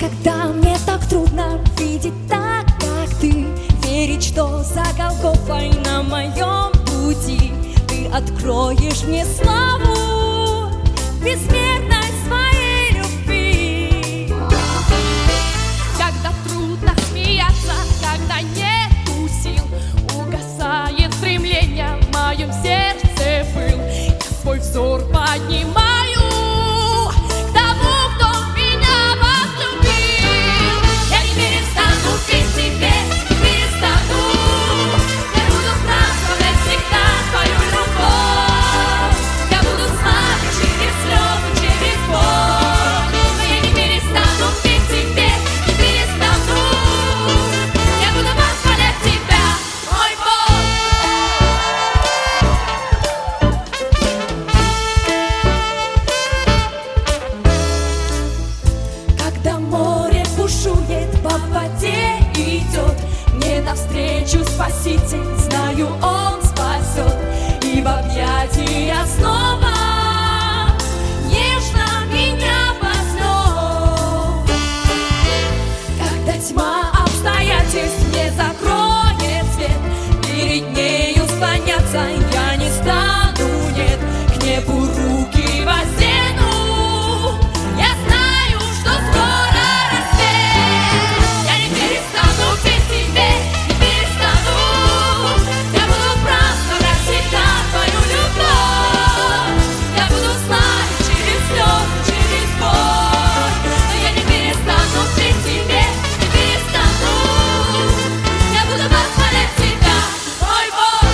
Когда мне так трудно видеть так, как ты, верить, что за Голгофой на моем пути ты откроешь мне славу бессмертной своей любви. Когда трудно смеяться, когда нету сил, угасает стремление в моем сердце был, я свой взор поднимаю к тому, кто меня возлюбил. Я не перестану петь тебе, не перестану. Я буду праздновать всегда твою любовь. Я буду славить через слезы, через боль. Но я не перестану петь тебе, не перестану. Я буду восхвалять тебя, мой Бог. Когда море бушует, по воде идет мне навстречу Спаситель, знаю, Он спасет, и в объятия снова нежно меня возьмет. Когда тьма обстоятельств не закроет свет, перед нею склоняться я не стану, нет, к небу руки воздену. Я знаю, что скоро рассвет. Я не перестану петь тебе, не перестану. Я буду праздновать всегда твою любовь. Я буду славить через слезы, через боль. Но я не перестану петь тебе, не перестану. Я буду восхвалять тебя, мой Бог.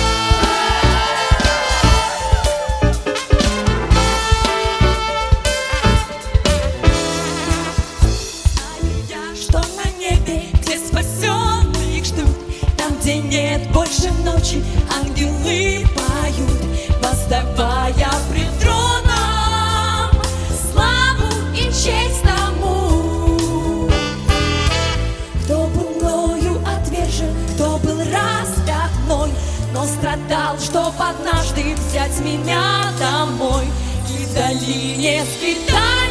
Что на небе, где спасенных ждут, там, где нет больше ночи, ангелы поют, воздавая пред троном славу и честь тому, кто был мною отвержен, кто был распят мной, но страдал, чтоб однажды взять меня домой. И в долине скитаний